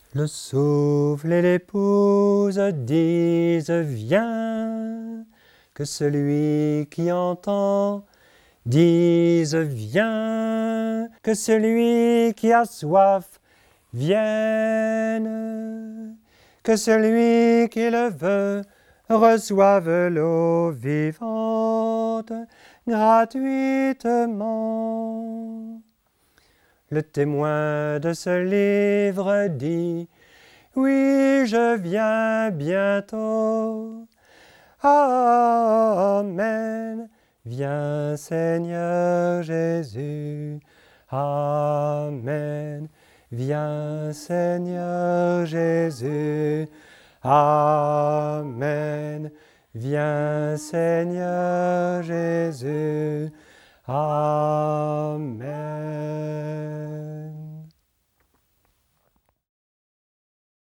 Le souffle et l'épouse disent viens, que celui qui entend dise viens, que celui qui a soif vienne, que celui qui le veut reçoive l'eau vivante gratuitement. Le témoin de ce livre dit oui, je viens bientôt. Amen. Viens Seigneur Jésus. Amen. Viens Seigneur Jésus. Amen. Viens Seigneur Jésus. Amen.